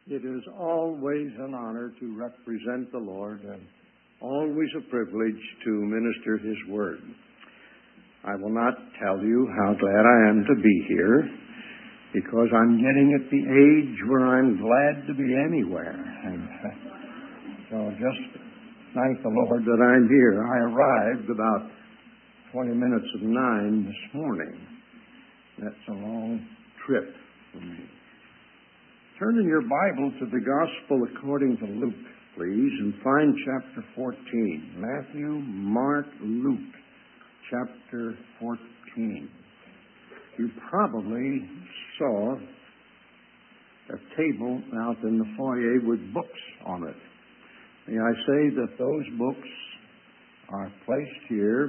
It is always an honor to represent the Lord and always a privilege to minister His Word. I will not tell you how glad I am to be here because I'm getting at the age where I'm glad to be anywhere. And so just thank the Lord that I'm here. I arrived about 20 minutes of 9 this morning. That's a long trip for me. Turn in your Bible to the Gospel according to Luke, please, and find chapter 14. Matthew, Mark, Luke, chapter 14. You probably saw a table out in the foyer with books on it. May I say that those books are placed here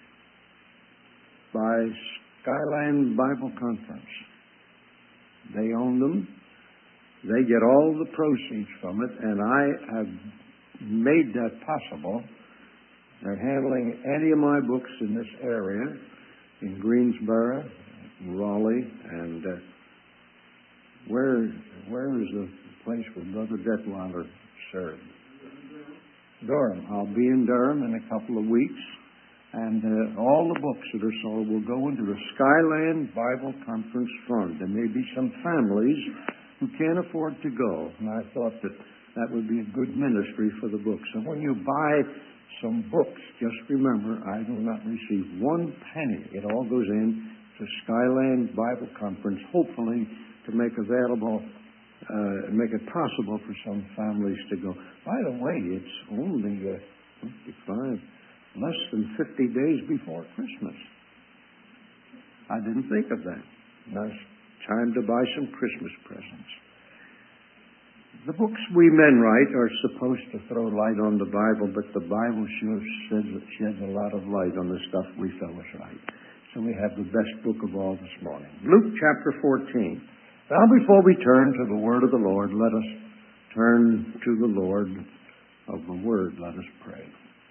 by Skyland Bible Conference. They own them. They get all the proceeds from it, and I have made that possible. They're handling any of my books in this area, in Greensboro, Raleigh, and where is the place where Brother Detweiler served? Durham. I'll be in Durham in a couple of weeks, and all the books that are sold will go into the Skyland Bible Conference Fund. There may be some families who can't afford to go, and I thought that would be a good ministry for the books. So when you buy some books, just remember, I do not receive one penny. It all goes in to Skyland Bible Conference, hopefully to make available, make it possible for some families to go. By the way, it's only less than 50 days before Christmas. I didn't think of that. Nice time to buy some Christmas presents. The books we men write are supposed to throw light on the Bible, but the Bible sure sheds a lot of light on the stuff we fellows write. So we have the best book of all this morning. Luke chapter 14. Now before we turn to the word of the Lord, let us turn to the Lord of the Word. Let us pray.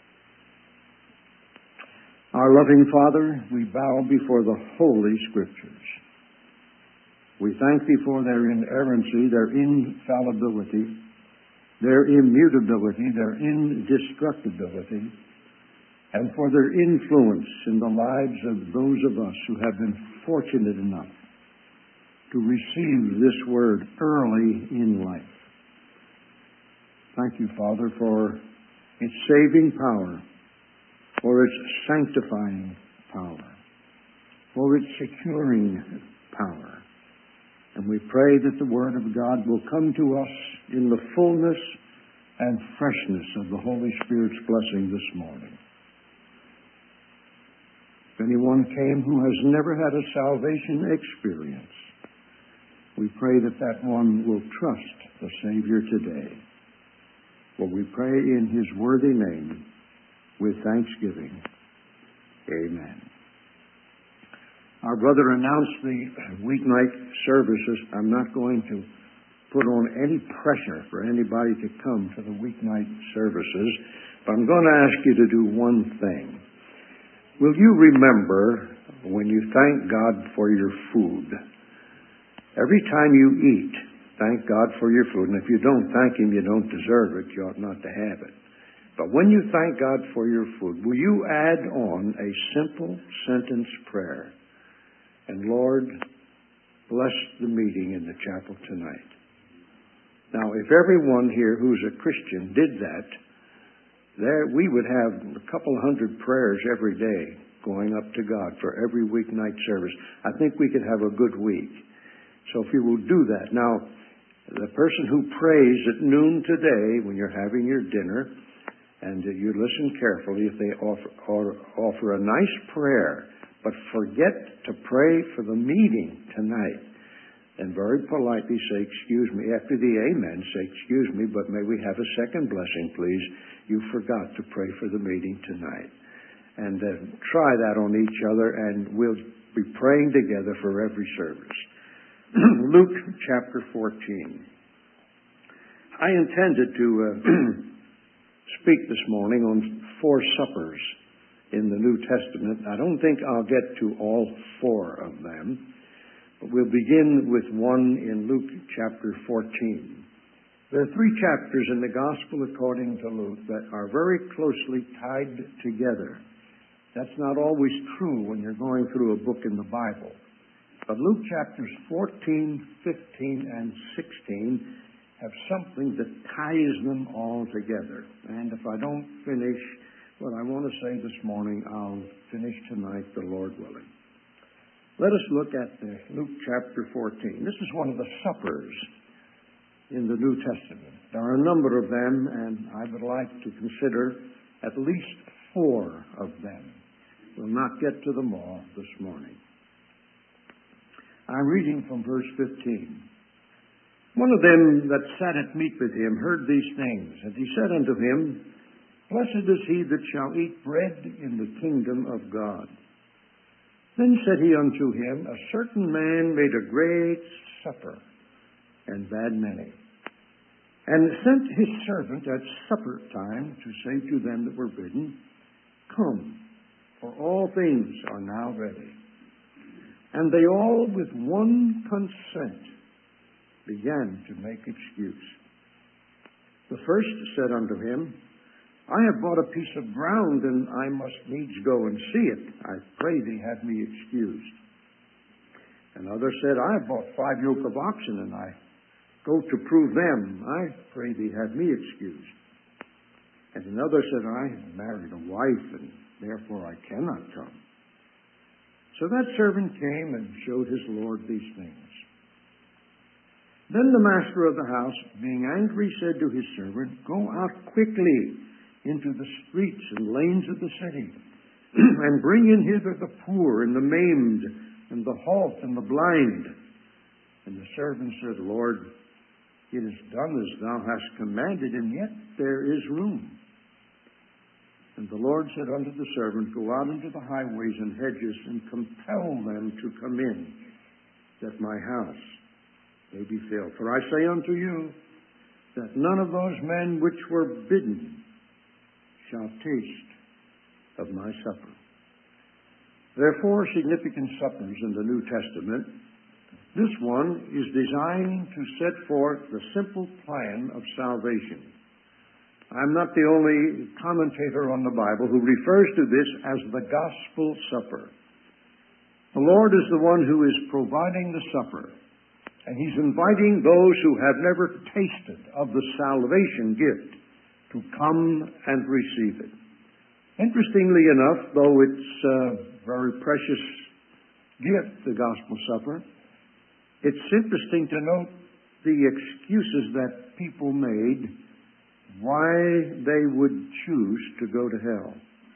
Our loving Father, we bow before the Holy Scriptures. We thank Thee for their inerrancy, their infallibility, their immutability, their indestructibility, and for their influence in the lives of those of us who have been fortunate enough to receive this Word early in life. Thank You, Father, for its saving power, for its sanctifying power, for its securing power. And we pray that the Word of God will come to us in the fullness and freshness of the Holy Spirit's blessing this morning. If anyone came who has never had a salvation experience, we pray that that one will trust the Savior today. For we pray in His worthy name with thanksgiving. Amen. Our brother announced the weeknight services. I'm not going to put on any pressure for anybody to come to the weeknight services, but I'm going to ask you to do one thing. Will you remember when you thank God for your food? Every time you eat, thank God for your food. And if you don't thank Him, you don't deserve it. You ought not to have it. But when you thank God for your food, will you add on a simple sentence prayer? And Lord, bless the meeting in the chapel tonight. Now, if everyone here who's a Christian did that, we would have a couple hundred prayers every day going up to God for every weeknight service. I think we could have a good week. So if you will do that. Now, the person who prays at noon today when you're having your dinner, and you listen carefully, if they offer a nice prayer, but forget to pray for the meeting tonight, and very politely say, excuse me, after the amen, say, excuse me, but may we have a second blessing, please? You forgot to pray for the meeting tonight. And try that on each other, and we'll be praying together for every service. Luke chapter 14. I intended to speak this morning on 4 suppers in the New Testament. I don't think I'll get to all 4 of them, but we'll begin with one in Luke chapter 14. There are 3 chapters in the Gospel according to Luke that are very closely tied together. That's not always true when you're going through a book in the Bible. But Luke chapters 14, 15, and 16 have something that ties them all together. And if I don't finish what I want to say this morning, I'll finish tonight, the Lord willing. Let us look at Luke chapter 14. This is one of the suppers in the New Testament. There are a number of them, and I would like to consider at least 4 of them. We'll not get to them all this morning. I'm reading from verse 15. One of them that sat at meat with him heard these things, and he said unto him, Blessed is he that shall eat bread in the kingdom of God. Then said he unto him, A certain man made a great supper, and bade many, and sent his servant at supper time to say to them that were bidden, Come, for all things are now ready. And they all with one consent began to make excuse. The first said unto him, I have bought a piece of ground, and I must needs go and see it. I pray thee have me excused. Another said, I have bought 5 yoke of oxen, and I go to prove them. I pray thee have me excused. And another said, I have married a wife, and therefore I cannot come. So that servant came and showed his Lord these things. Then the master of the house, being angry, said to his servant, Go out quickly into the streets and lanes of the city, and bring in hither the poor and the maimed, and the halt and the blind. And the servant said, Lord, it is done as thou hast commanded, and yet there is room. And the Lord said unto the servant, Go out into the highways and hedges, and compel them to come in, that my house may be filled. For I say unto you, that none of those men which were bidden shall taste of my supper. There are 4 significant suppers in the New Testament. This one is designed to set forth the simple plan of salvation. I'm not the only commentator on the Bible who refers to this as the Gospel Supper. The Lord is the one who is providing the supper, and He's inviting those who have never tasted of the salvation gift to come and receive it. Interestingly enough, though it's a very precious gift, the Gospel Supper, it's interesting to note the excuses that people made why they would choose to go to hell.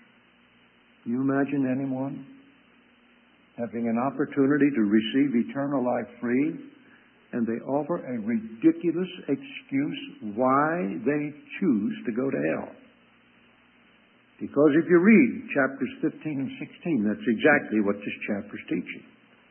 Can you imagine anyone having an opportunity to receive eternal life free, and they offer a ridiculous excuse why they choose to go to hell? Because if you read chapters 15 and 16, that's exactly what this chapter is teaching.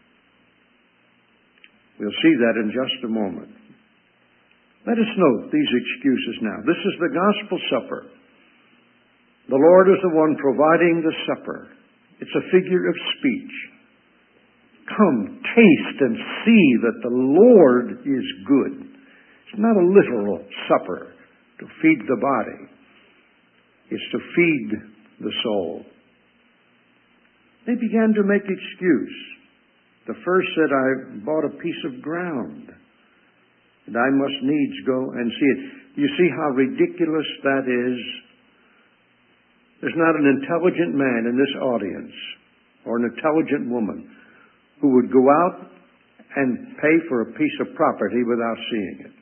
We'll see that in just a moment. Let us note these excuses now. This is the Gospel Supper. The Lord is the one providing the supper. It's a figure of speech. Come, taste and see that the Lord is good. It's not a literal supper to feed the body. It's to feed the soul. They began to make excuse. The first said, I bought a piece of ground, and I must needs go and see it. You see how ridiculous that is? There's not an intelligent man in this audience, or an intelligent woman, who would go out and pay for a piece of property without seeing it.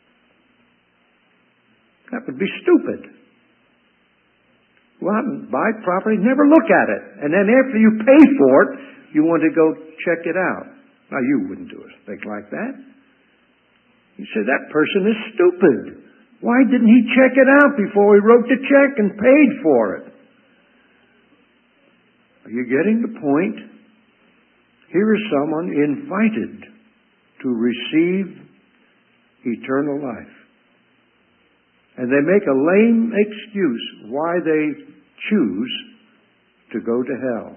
That would be stupid. Go out and buy property, never look at it. And then after you pay for it, you want to go check it out. Now, you wouldn't do a thing like that. You say, that person is stupid. Why didn't he check it out before he wrote the check and paid for it? Are you getting the point? Here is someone invited to receive eternal life. And they make a lame excuse why they choose to go to hell,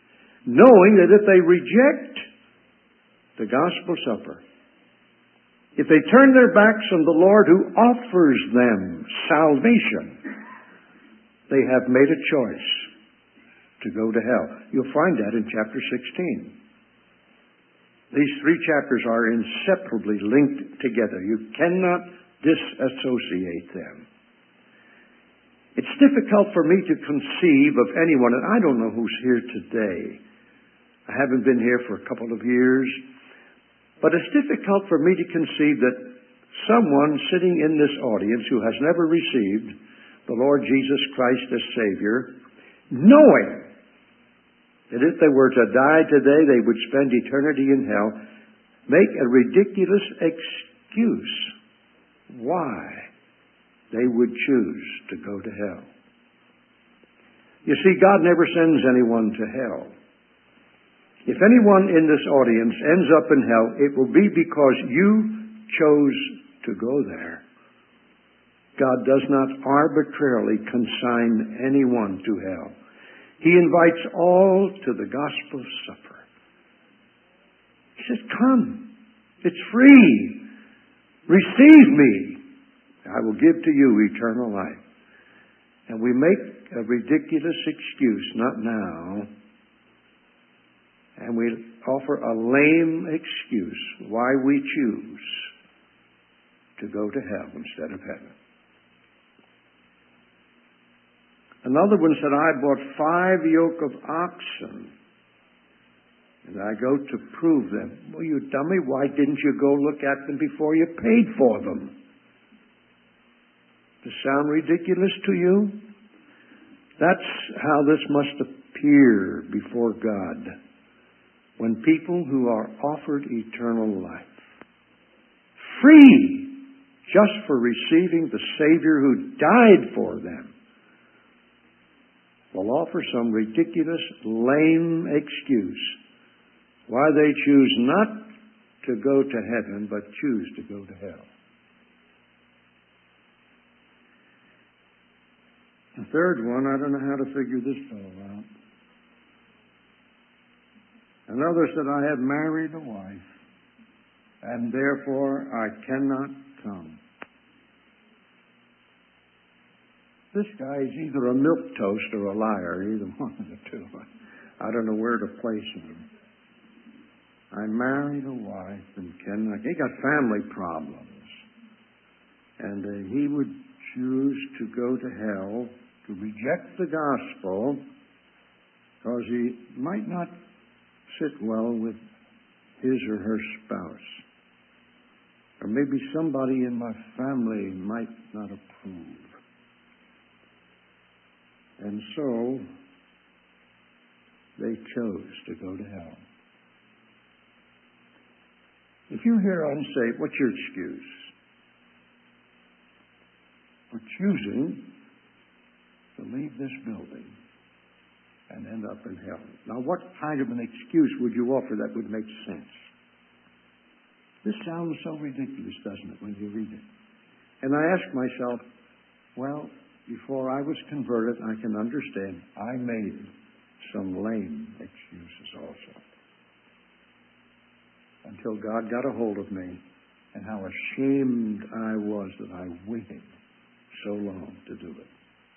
knowing that if they reject the Gospel Supper, if they turn their backs on the Lord who offers them salvation, they have made a choice to go to hell. You'll find that in chapter 16. These three chapters are inseparably linked together. You cannot disassociate them. It's difficult for me to conceive of anyone, and I don't know who's here today. I haven't been here for a couple of years. But it's difficult for me to conceive that someone sitting in this audience who has never received the Lord Jesus Christ as Savior, knowing that if they were to die today, they would spend eternity in hell, make a ridiculous excuse why they would choose to go to hell. You see, God never sends anyone to hell. If anyone in this audience ends up in hell, it will be because you chose to go there. God does not arbitrarily consign anyone to hell. He invites all to the gospel supper. He says, come. It's free. Receive me. I will give to you eternal life. And we make a ridiculous excuse, not now, and we offer a lame excuse why we choose to go to hell instead of heaven. Another one said, I bought 5 yoke of oxen, and I go to prove them. Well, you dummy, why didn't you go look at them before you paid for them? Does it sound ridiculous to you? That's how this must appear before God. When people who are offered eternal life, free just for receiving the Savior who died for them, will offer some ridiculous, lame excuse why they choose not to go to heaven, but choose to go to hell. The third one, I don't know how to figure this fellow out. Another said, I have married a wife, and therefore I cannot come. This guy is either a milquetoast or a liar, either one of the two. I don't know where to place him. I married a wife and cannot. He got family problems. And he would choose to go to hell, to reject the gospel, because he might not sit well with his or her spouse. Or maybe somebody in my family might not approve. And so, they chose to go to hell. If you're here unsaved, what's your excuse? For choosing to leave this building and end up in hell. Now, what kind of an excuse would you offer that would make sense? This sounds so ridiculous, doesn't it, when you read it? And I ask myself, well, before I was converted, I can understand I made some lame excuses also. Until God got a hold of me, and how ashamed I was that I waited so long to do it.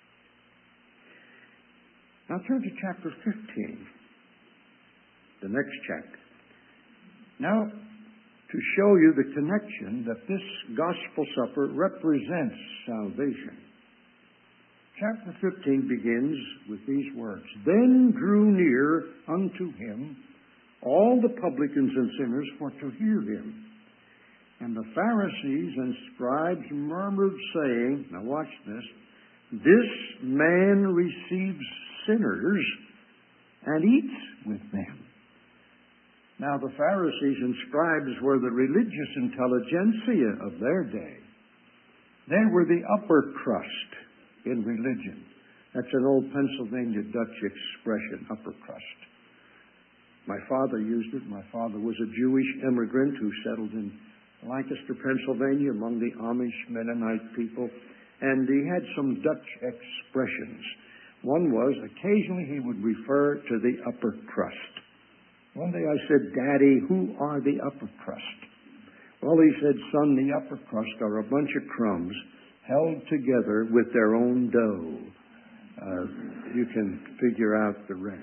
Now turn to chapter 15, the next chapter. Now, to show you the connection that this gospel supper represents salvation. Chapter 15 begins with these words, Then drew near unto him all the publicans and sinners for to hear him. And the Pharisees and scribes murmured, saying, now watch this, This man receives sinners and eats with them. Now the Pharisees and scribes were the religious intelligentsia of their day. They were the upper crust in religion. That's an old Pennsylvania Dutch expression, upper crust. My father used it. My father was a Jewish immigrant who settled in Lancaster, Pennsylvania, among the Amish Mennonite people. And he had some Dutch expressions. One was, occasionally he would refer to the upper crust. One day I said, Daddy, who are the upper crust? Well, he said, son, the upper crust are a bunch of crumbs held together with their own dough. You can figure out the rest.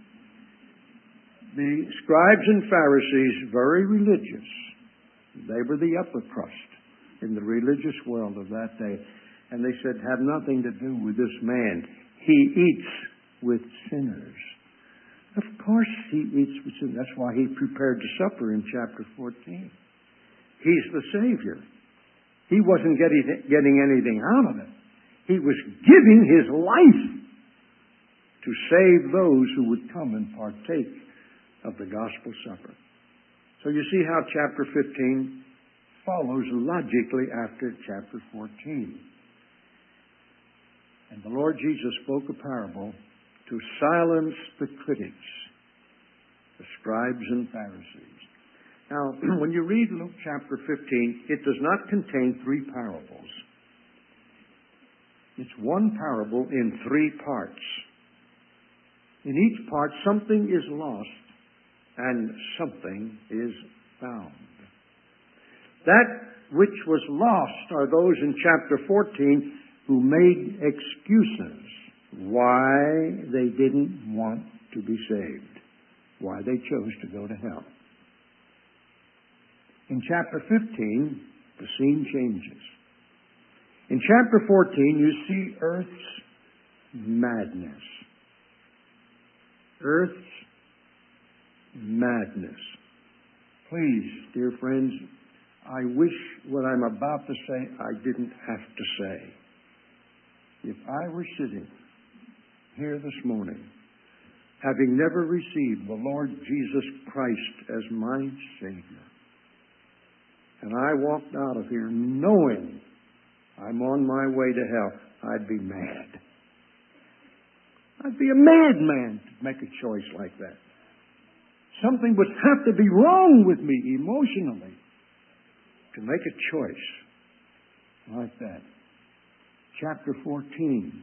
The scribes and Pharisees, very religious. They were the upper crust in the religious world of that day. And they said, have nothing to do with this man. He eats with sinners. Of course he eats with sinners. That's why he prepared the supper in chapter 14. He's the Savior. He wasn't getting anything out of it. He was giving his life to save those who would come and partake of the gospel supper. So you see how chapter 15 follows logically after chapter 14. And the Lord Jesus spoke a parable to silence the critics, the scribes and Pharisees. Now, when you read Luke chapter 15, it does not contain three parables. It's one parable in three parts. In each part, something is lost and something is found. That which was lost are those in chapter 14 who made excuses why they didn't want to be saved, why they chose to go to hell. In chapter 15, the scene changes. In chapter 14, you see earth's madness. Earth's madness. Please, dear friends, I wish what I'm about to say I didn't have to say. If I were sitting here this morning, having never received the Lord Jesus Christ as my Savior, and I walked out of here knowing I'm on my way to hell, I'd be mad. I'd be a madman to make a choice like that. Something would have to be wrong with me emotionally to make a choice like that. Chapter 14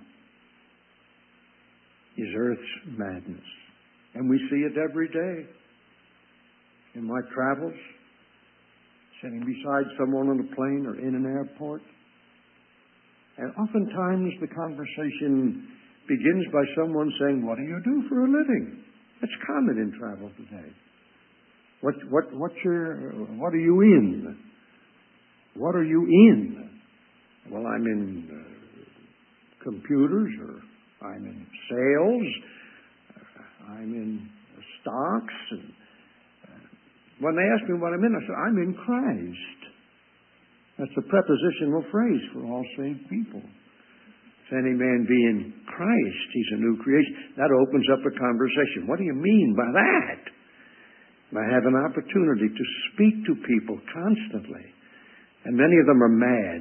is earth's madness. And we see it every day. In my travels, sitting beside someone on a plane or in an airport. And oftentimes the conversation begins by someone saying, what do you do for a living? That's common in travel today. What are you in? What are you in? Well, I'm in computers, or I'm in sales, I'm in stocks. And when they ask me what I'm in, I say, I'm in Christ. That's a prepositional phrase for all saved people. If any man be in Christ, he's a new creation. That opens up a conversation. What do you mean by that? I have an opportunity to speak to people constantly, and many of them are mad.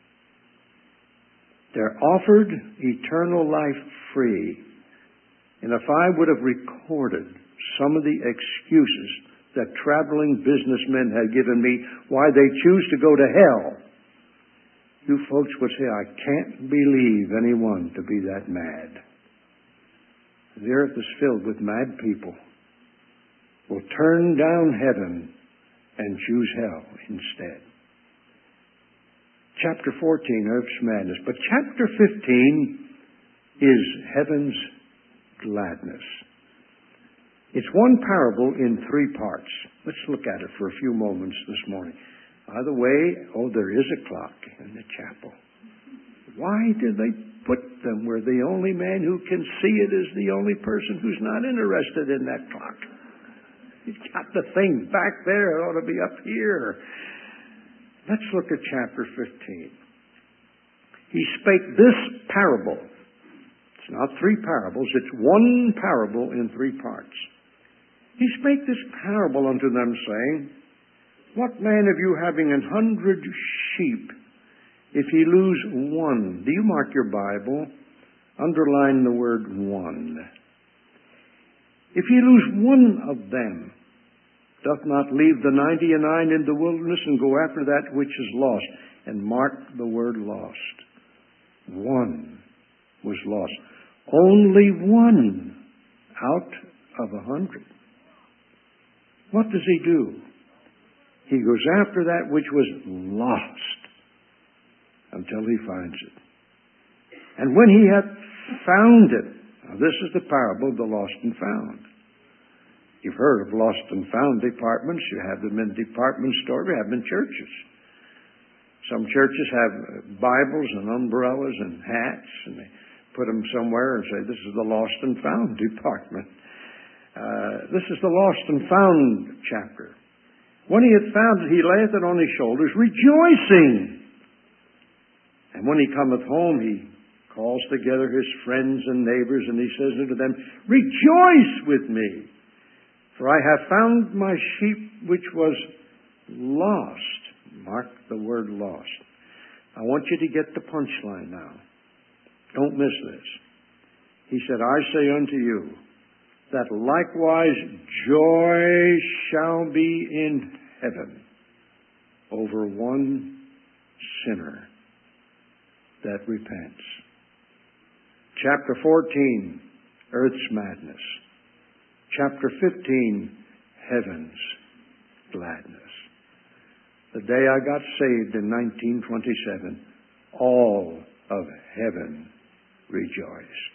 They're offered eternal life free. And if I would have recorded some of the excuses that traveling businessmen had given me why they choose to go to hell, you folks would say, I can't believe anyone to be that mad. The earth is filled with mad people who will turn down heaven and choose hell instead. Chapter 14, earth's madness. But chapter 15 is heaven's gladness. It's one parable in three parts. Let's look at it for a few moments this morning. By the way, there is a clock in the chapel. Why did they put them where the only man who can see it is the only person who's not interested in that clock? You've got the thing back there. It ought to be up here. Let's look at chapter 15. He spake this parable. It's not three parables. It's one parable in three parts. He spake this parable unto them, saying, what man of you having 100 sheep, if he lose one? Do you mark your Bible? Underline the word one. If he lose one of them, doth not leave the 99 in the wilderness and go after that which is lost. And mark the word lost. One was lost. Only one out of 100. What does he do? He goes after that which was lost until he finds it. And when he hath found it, now this is the parable of the lost and found. You've heard of lost and found departments. You have them in department stores. You have them in churches. Some churches have Bibles and umbrellas and hats, and they put them somewhere and say, this is the lost and found department. This is the lost and found chapter. When he hath found it, he layeth it on his shoulders, rejoicing. And when he cometh home, he calls together his friends and neighbors, and he says unto them, rejoice with me, for I have found my sheep which was lost. Mark the word lost. I want you to get the punchline now. Don't miss this. He said, I say unto you, that likewise joy shall be in heaven over one sinner that repents. Chapter 14, earth's madness. Chapter 15, heaven's gladness. The day I got saved in 1927, all of heaven rejoiced.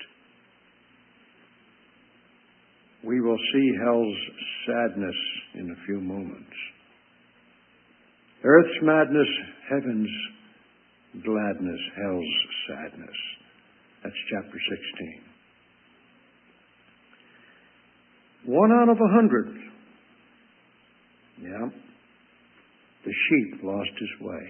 We will see hell's sadness in a few moments. Earth's madness, heaven's gladness, hell's sadness. That's chapter 16. 1 out of 100. Yeah. The sheep lost his way.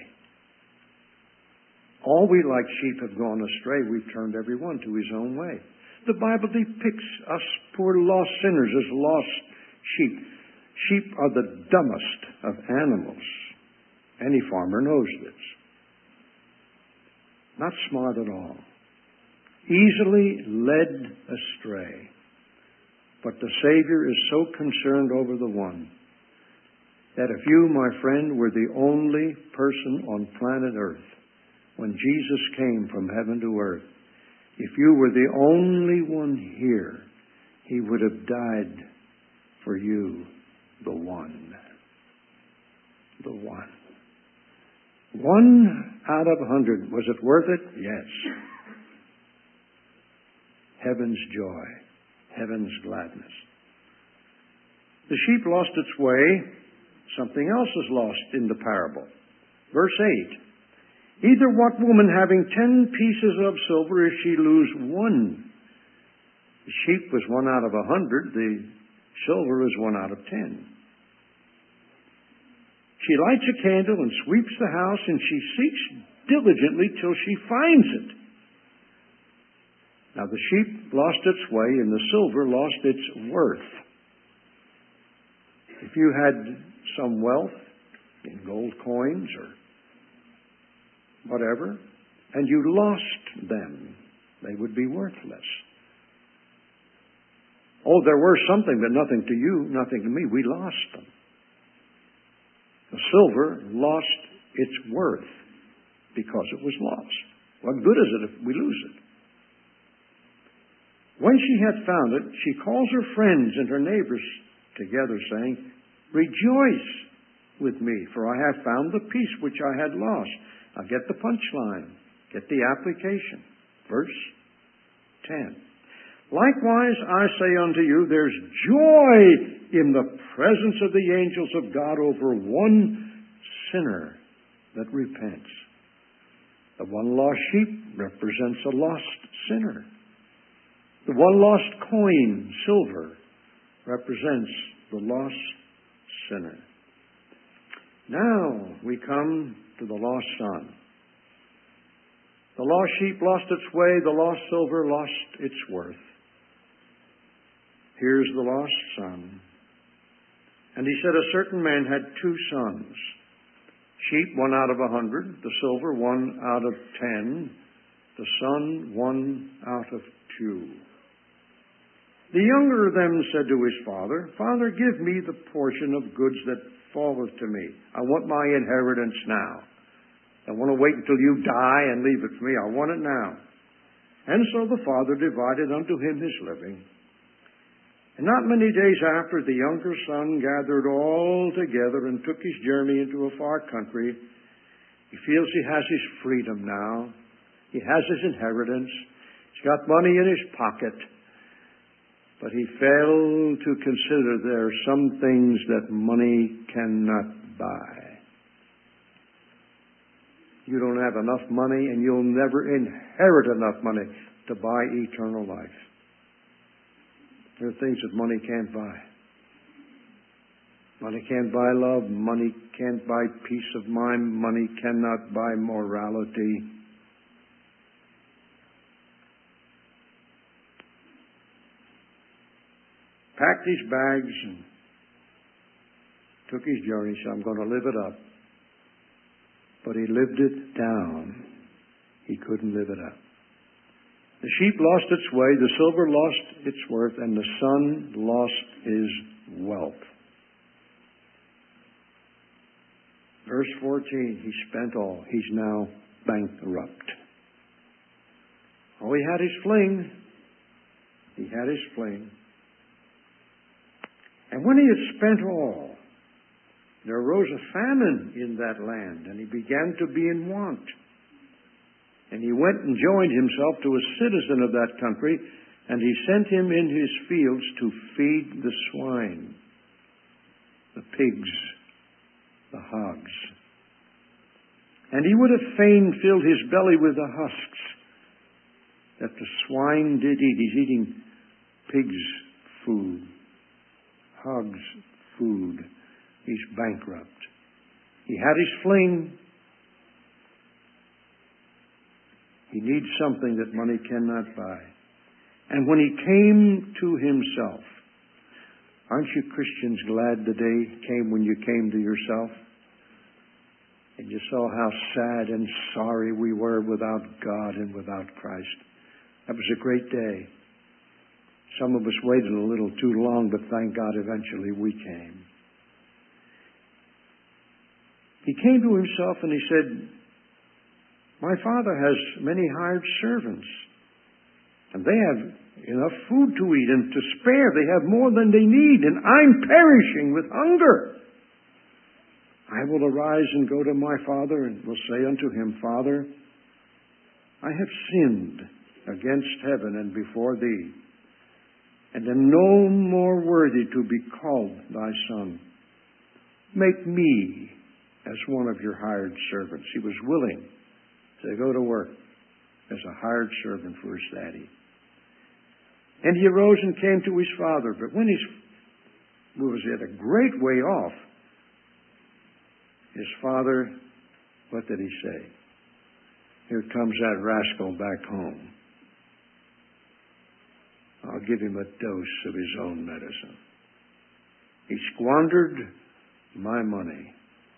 All we like sheep have gone astray. We've turned every one to his own way. The Bible depicts us poor lost sinners as lost sheep. Sheep are the dumbest of animals. Any farmer knows this. Not smart at all. Easily led astray. But the Savior is so concerned over the one that if you, my friend, were the only person on planet Earth when Jesus came from heaven to earth, if you were the only one here, he would have died for you, the one. The one. 1 out of 100. Was it worth it? Yes. Heaven's joy. Heaven's gladness. The sheep lost its way. Something else is lost in the parable. Verse 8. Either what woman having 10 pieces of silver, if she lose one? The sheep was 1 out of 100. The silver is 1 out of 10. She lights a candle and sweeps the house, and she seeks diligently till she finds it. Now the sheep lost its way, and the silver lost its worth. If you had some wealth in gold coins or whatever, and you lost them, they would be worthless. Oh, there were something, but nothing to you, nothing to me. We lost them. The silver lost its worth because it was lost. What good is it if we lose it? When she had found it, she calls her friends and her neighbors together, saying, rejoice with me, for I have found the piece which I had lost. Now get the punchline. Get the application. Verse 10. Likewise, I say unto you, there's joy in the presence of the angels of God over one sinner that repents. The one lost sheep represents a lost sinner. The one lost coin, silver, represents the lost sinner. Now we come to the lost son. The lost sheep lost its way. The lost silver lost its worth. Here's the lost son. And he said, a certain man had 2 sons. Sheep, 1 out of 100. The silver, 1 out of 10. The son, 1 out of 2. The younger of them said to his father, Father, give me the portion of goods that falleth to me. I want my inheritance now. I want to wait until you die and leave it for me. I want it now. And so the father divided unto him his living. And not many days after, the younger son gathered all together and took his journey into a far country. He feels he has his freedom now. He has his inheritance. He's got money in his pocket. But he failed to consider there are some things that money cannot buy. You don't have enough money, and you'll never inherit enough money to buy eternal life. There are things that money can't buy. Money can't buy love. Money can't buy peace of mind. Money cannot buy morality. Packed his bags and took his journey. He said, I'm going to live it up. But he lived it down. He couldn't live it up. The sheep lost its way, the silver lost its worth, and the son lost his wealth. Verse 14, he spent all. He's now bankrupt. Oh, he had his fling. He had his fling. And when he had spent all, there arose a famine in that land, and he began to be in want. And he went and joined himself to a citizen of that country, and he sent him in his fields to feed the swine, the pigs, the hogs. And he would have fain filled his belly with the husks that the swine did eat. He's eating pigs' food, hogs' food. He's bankrupt. He had his fling. He needs something that money cannot buy. And when he came to himself, aren't you Christians glad the day came when you came to yourself? And you saw how sad and sorry we were without God and without Christ. That was a great day. Some of us waited a little too long, but thank God eventually we came. He came to himself and he said, my father has many hired servants, and they have enough food to eat and to spare. They have more than they need, and I'm perishing with hunger. I will arise and go to my father and will say unto him, Father, I have sinned against heaven and before thee, and am no more worthy to be called thy son. Make me as one of your hired servants. He was willing to go to work as a hired servant for his daddy. And he arose and came to his father. But when he was at a great way off, his father, what did he say? Here comes that rascal back home. I'll give him a dose of his own medicine. He squandered my money.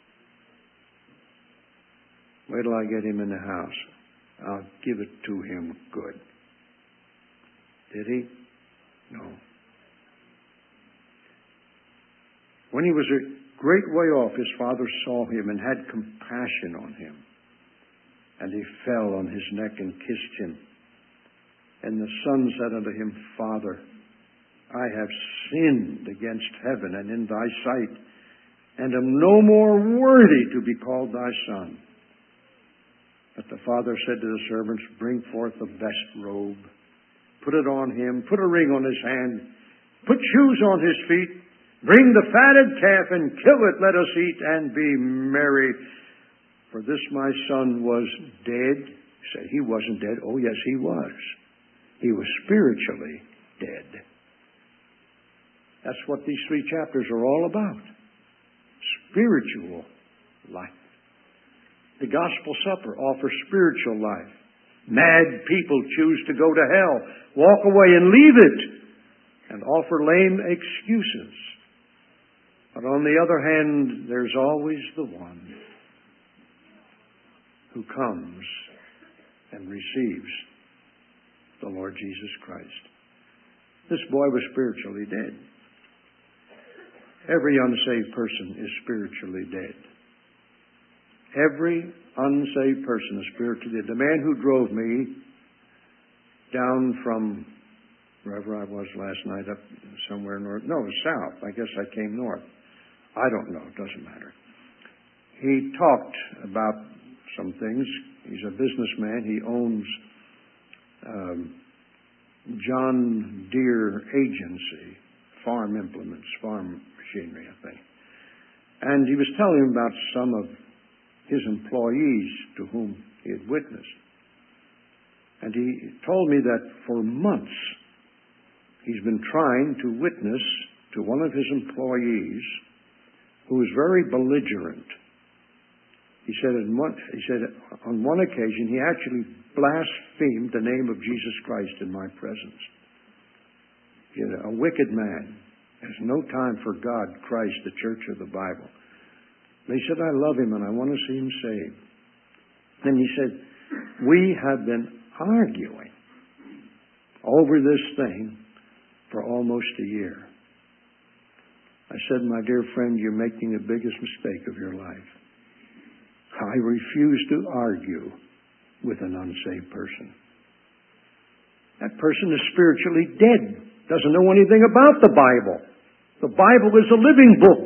Wait till I get him in the house. I'll give it to him good. Did he? No. When he was a great way off, his father saw him and had compassion on him. And he fell on his neck and kissed him. And the son said unto him, Father, I have sinned against heaven and in thy sight, and am no more worthy to be called thy son. But the father said to the servants, bring forth the best robe, put it on him, put a ring on his hand, put shoes on his feet, bring the fatted calf and kill it, let us eat and be merry. For this my son was dead. You say, he wasn't dead. Oh yes, he was. He was spiritually dead. That's what these 3 chapters are all about. Spiritual life. The Gospel Supper offers spiritual life. Mad people choose to go to hell, walk away and leave it, and offer lame excuses. But on the other hand, there's always the one who comes and receives the Lord Jesus Christ. This boy was spiritually dead. Every unsaved person is spiritually dead. Every unsaved person is spiritually dead. The man who drove me down from wherever I was last night, up somewhere north. No, south. I guess I came north. I don't know. It doesn't matter. He talked about some things. He's a businessman. He owns John Deere Agency, farm implements, farm machinery, I think. And he was telling him about some of his employees to whom he had witnessed. And he told me that for months he's been trying to witness to one of his employees who was very belligerent. He said on one occasion he actually blasphemed the name of Jesus Christ in my presence. He said, a wicked man has no time for God, Christ, the church, or the Bible. They said, I love him and I want to see him saved. And he said, we have been arguing over this thing for almost a year. I said, my dear friend, you're making the biggest mistake of your life. I refuse to argue with an unsaved person. That person is spiritually dead, doesn't know anything about the Bible. The Bible is a living book.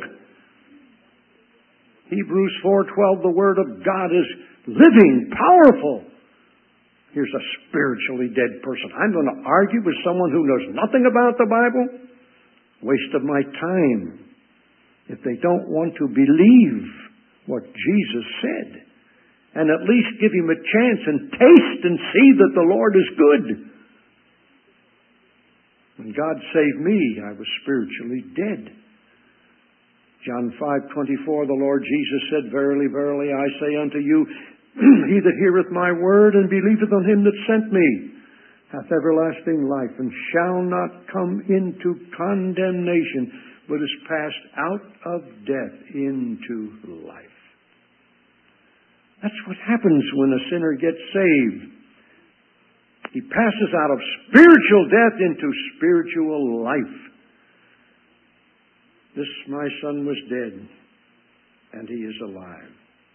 Hebrews 4:12, the Word of God is living, powerful. Here's a spiritually dead person. I'm going to argue with someone who knows nothing about the Bible? Waste of my time. If they don't want to believe what Jesus said, and at least give him a chance and taste and see that the Lord is good. When God saved me, I was spiritually dead. John 5:24, the Lord Jesus said, verily, verily, I say unto you, he that heareth my word and believeth on him that sent me hath everlasting life, and shall not come into condemnation, but is passed out of death into life. That's what happens when a sinner gets saved. He passes out of spiritual death into spiritual life. This my son was dead, and he is alive.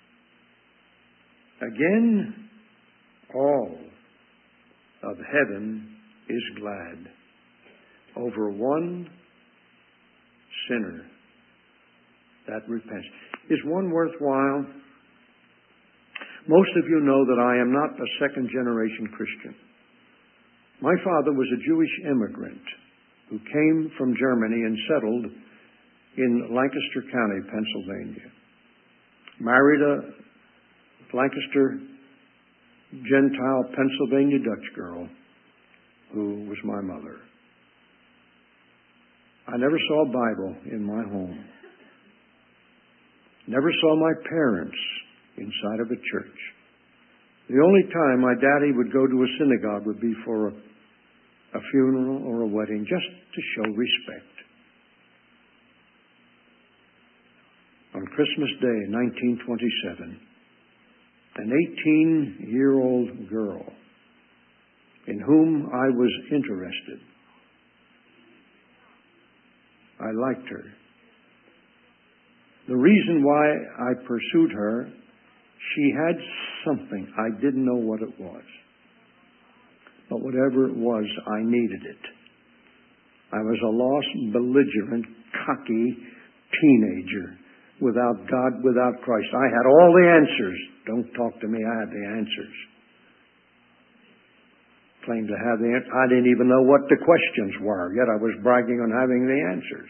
Again, all of heaven is glad over one sinner that repents. Is one worthwhile? Most of you know that I am not a second-generation Christian. My father was a Jewish immigrant who came from Germany and settled in Lancaster County, Pennsylvania. Married a Lancaster Gentile Pennsylvania Dutch girl who was my mother. I never saw a Bible in my home. Never saw my parents inside of a church. The only time my daddy would go to a synagogue would be for a funeral or a wedding, just to show respect. On Christmas Day, 1927, an 18-year-old girl in whom I was interested. I liked her. The reason why I pursued her, she had something. I didn't know what it was. But whatever it was, I needed it. I was a lost, belligerent, cocky teenager without God, without Christ. I had all the answers. Don't talk to me. I had the answers. Claimed to have the answers. I didn't even know what the questions were, yet I was bragging on having the answers.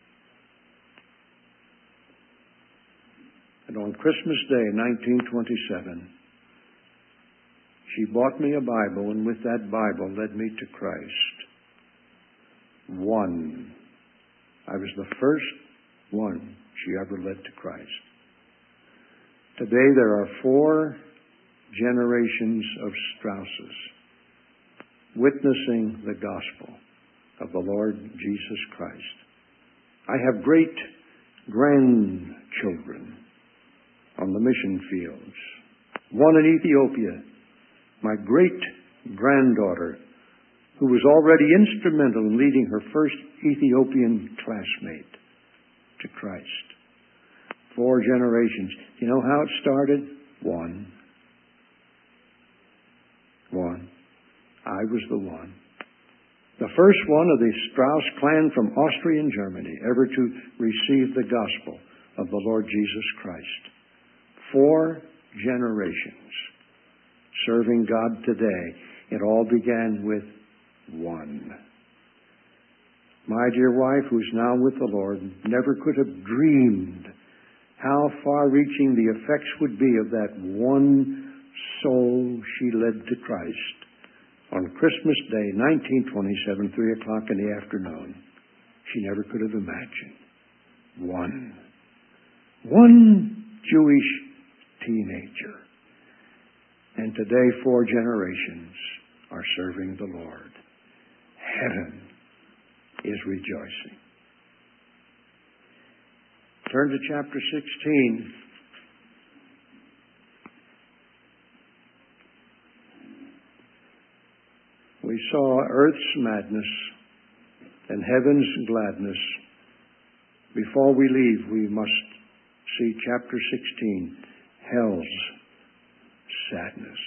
And on Christmas Day, 1927, she bought me a Bible, and with that Bible led me to Christ. One. I was the first one she ever led to Christ. Today there are 4 generations of Strausses witnessing the gospel of the Lord Jesus Christ. I have great grandchildren on the mission fields. One in Ethiopia, my great-granddaughter, who was already instrumental in leading her first Ethiopian classmate to Christ. 4 generations. You know how it started? One. I was the one. The first one of the Strauss clan from Austrian Germany ever to receive the gospel of the Lord Jesus Christ. 4 generations serving God today. It all began with one. My dear wife, who's now with the Lord, never could have dreamed how far-reaching the effects would be of that one soul she led to Christ on Christmas Day, 1927, 3 o'clock in the afternoon. She never could have imagined. One Jewish teenager. And today 4 generations are serving the Lord. Heaven is rejoicing. Turn to chapter 16. We saw earth's madness and heaven's gladness. Before we leave, we must see chapter 16, hell's sadness.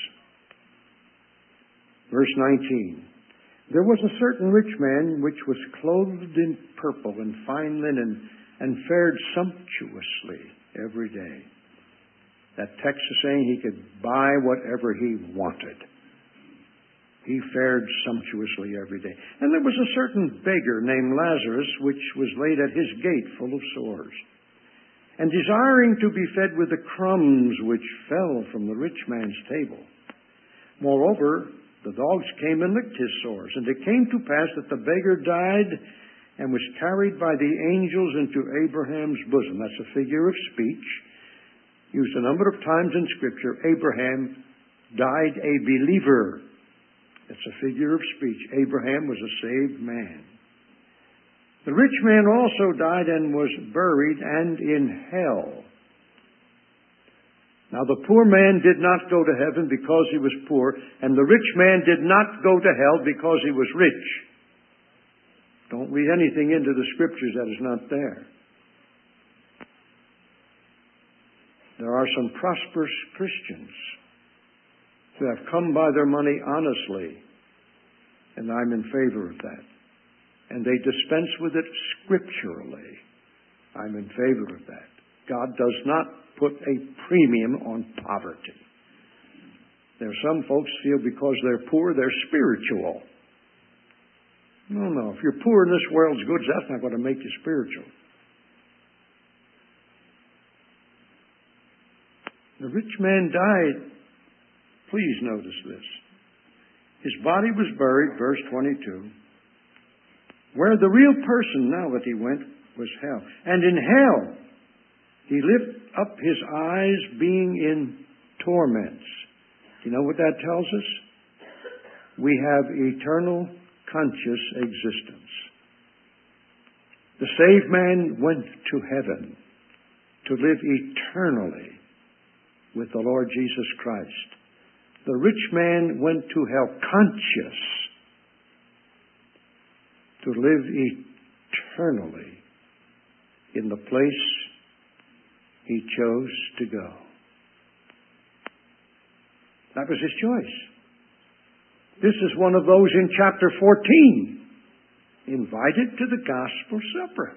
Verse 19. There was a certain rich man which was clothed in purple and fine linen and fared sumptuously every day. That text is saying he could buy whatever he wanted. He fared sumptuously every day. And there was a certain beggar named Lazarus, which was laid at his gate full of sores, and desiring to be fed with the crumbs which fell from the rich man's table. Moreover, the dogs came and licked his sores. And it came to pass that the beggar died and was carried by the angels into Abraham's bosom. That's a figure of speech used a number of times in Scripture. Abraham died a believer. It's a figure of speech. Abraham was a saved man. The rich man also died and was buried, and in hell. Now the poor man did not go to heaven because he was poor, and the rich man did not go to hell because he was rich. Don't read anything into the Scriptures that is not there. There are some prosperous Christians who have come by their money honestly, and I'm in favor of that. And they dispense with it scripturally. I'm in favor of that. God does not put a premium on poverty. There are some folks feel because they're poor, they're spiritual. No. If you're poor in this world's goods, that's not going to make you spiritual. The rich man died. Please notice this. His body was buried, verse 22. Where the real person, now that he went, was hell. And in hell, he lifted up his eyes, being in torments. Do you know what that tells us? We have eternal conscious existence. The saved man went to heaven to live eternally with the Lord Jesus Christ. The rich man went to hell conscious to live eternally in the place he chose to go. That was his choice. This is one of those in chapter 14, invited to the gospel supper,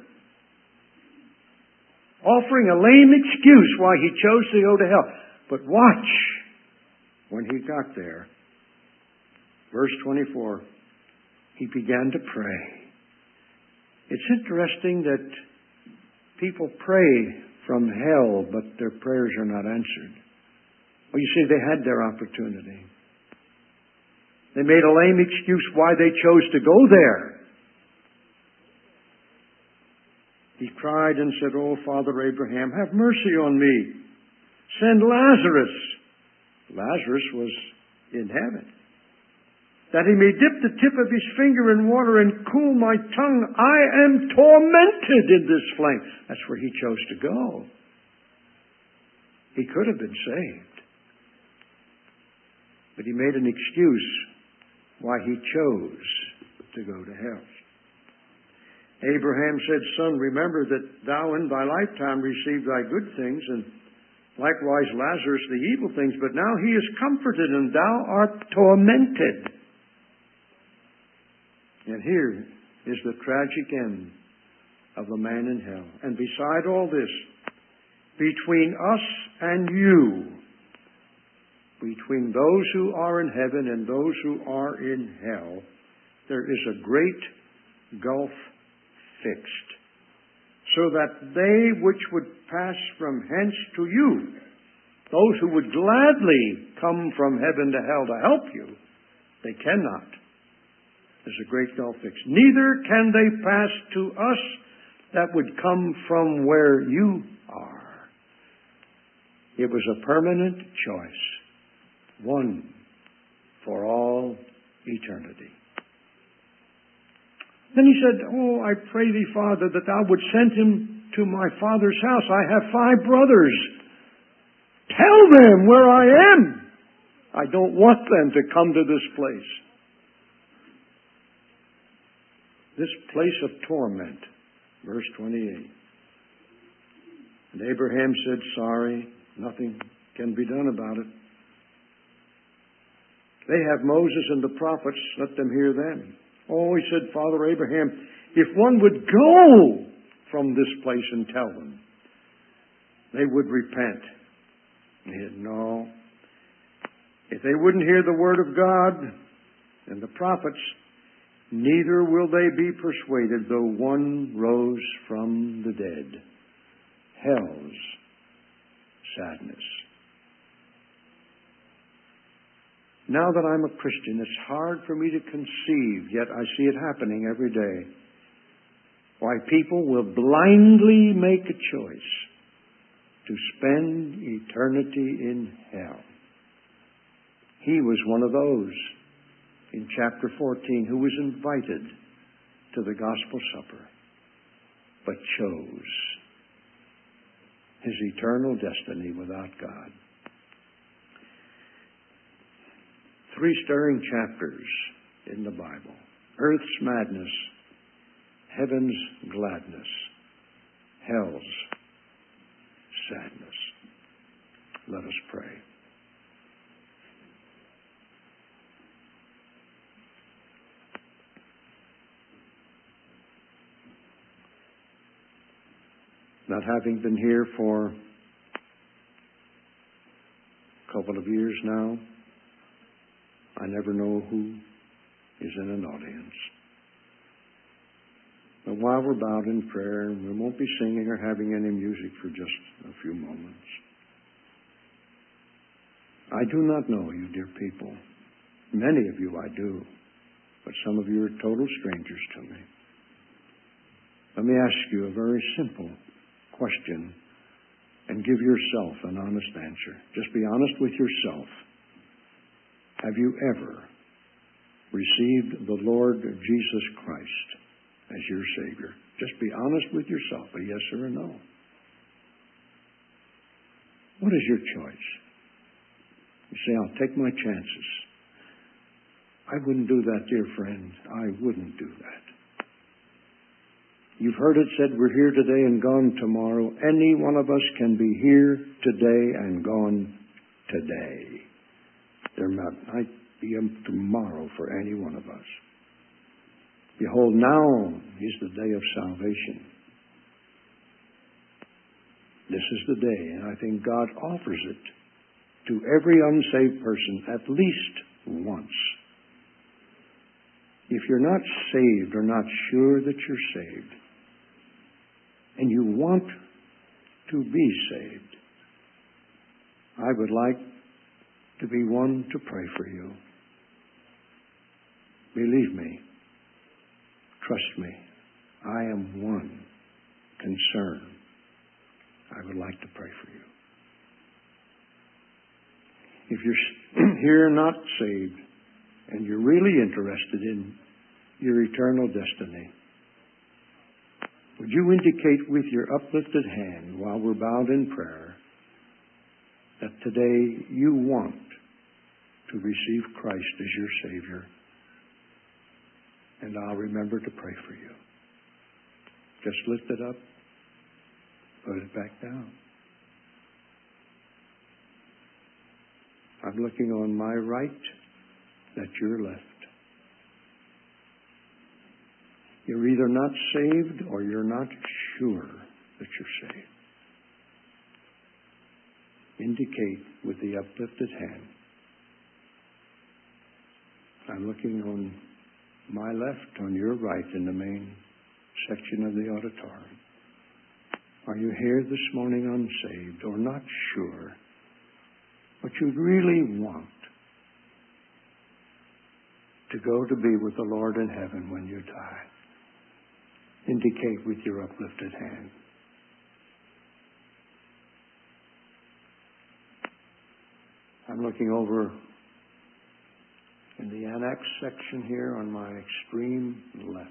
offering a lame excuse why he chose to go to hell. But watch, when he got there, verse 24, he began to pray. It's interesting that people pray from hell, but their prayers are not answered. Well, you see, they had their opportunity. They made a lame excuse why they chose to go there. He cried and said, "Oh, Father Abraham, have mercy on me. Send Lazarus." Lazarus was in heaven. "That he may dip the tip of his finger in water and cool my tongue. I am tormented in this flame." That's where he chose to go. He could have been saved. But he made an excuse why he chose to go to hell. Abraham said, "Son, remember that thou in thy lifetime received thy good things, and likewise Lazarus the evil things, but now he is comforted and thou art tormented." And here is the tragic end of the man in hell. And beside all this, between us and you, between those who are in heaven and those who are in hell, there is a great gulf fixed, so that they which would pass from hence to you, those who would gladly come from heaven to hell to help you, they cannot. There's a great gulf fixed. Neither can they pass to us that would come from where you are. It was a permanent choice, one for all eternity. Then he said, "Oh, I pray thee, Father, that thou would send him to my father's house. I have 5 brothers. Tell them where I am. I don't want them to come to this place." This place of torment, verse 28. And Abraham said, "Sorry, nothing can be done about it. They have Moses and the prophets, let them hear them." Oh, he said, "Father Abraham, if one would go from this place and tell them, they would repent." He said, "No. If they wouldn't hear the word of God and the prophets, neither will they be persuaded, though one rose from the dead." Hell's sadness. Now that I'm a Christian, it's hard for me to conceive, yet I see it happening every day, why people will blindly make a choice to spend eternity in hell. He was one of those in chapter 14 who was invited to the gospel supper, but chose his eternal destiny without God. 3 stirring chapters in the Bible. Earth's madness, heaven's gladness, hell's sadness. Let us pray. Not having been here for a couple of years now, I never know who is in an audience. But while we're bowed in prayer, we won't be singing or having any music for just a few moments. I do not know you, dear people. Many of you I do, but some of you are total strangers to me. Let me ask you a very simple question and give yourself an honest answer. Just be honest with yourself. Have you ever received the Lord Jesus Christ as your Savior? Just be honest with yourself, a yes or a no. What is your choice? You say, "I'll take my chances." I wouldn't do that, dear friend. I wouldn't do that. You've heard it said, we're here today and gone tomorrow. Any one of us can be here today and gone today. There might be a tomorrow for any one of us. Behold, now is the day of salvation. This is the day, and I think God offers it to every unsaved person at least once. If you're not saved or not sure that you're saved, and you want to be saved, I would like to be one to pray for you. Believe me, trust me, I am one concerned. I would like to pray for you. If you're here not saved and you're really interested in your eternal destiny, would you indicate with your uplifted hand while we're bowed in prayer that today you want to receive Christ as your Savior? And I'll remember to pray for you. Just lift it up, put it back down. I'm looking on my right, at your left. You're either not saved or you're not sure that you're saved. Indicate with the uplifted hand. I'm looking on my left, on your right, in the main section of the auditorium. Are you here this morning unsaved or not sure, but you really want to go to be with the Lord in heaven when you die? Indicate with your uplifted hand. I'm looking over in the annex section here on my extreme left.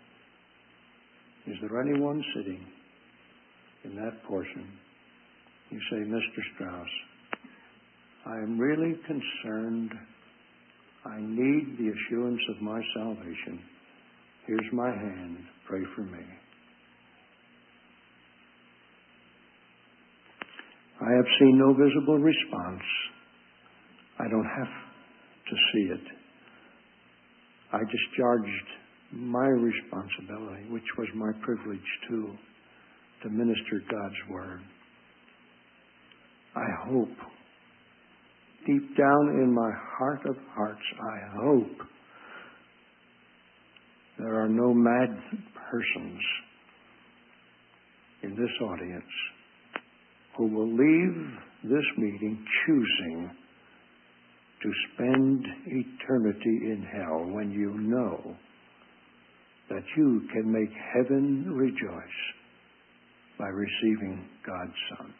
Is there anyone sitting in that portion? You say, Mr. Strauss, I am really concerned. I need the assurance of my salvation. Here's my hand. Pray for me. I have seen no visible response. I don't have to see it. I discharged my responsibility, which was my privilege too, to minister God's Word. I hope, deep down in my heart of hearts, I hope there are no mad persons in this audience who will leave this meeting choosing to spend eternity in hell when you know that you can make heaven rejoice by receiving God's Son.